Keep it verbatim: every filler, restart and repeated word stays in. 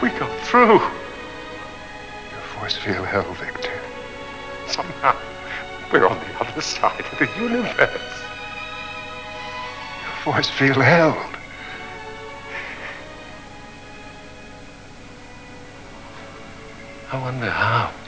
we go through. Your force field held, Victor. Somehow, we're on the other side of the universe. Your force field held. I wonder how.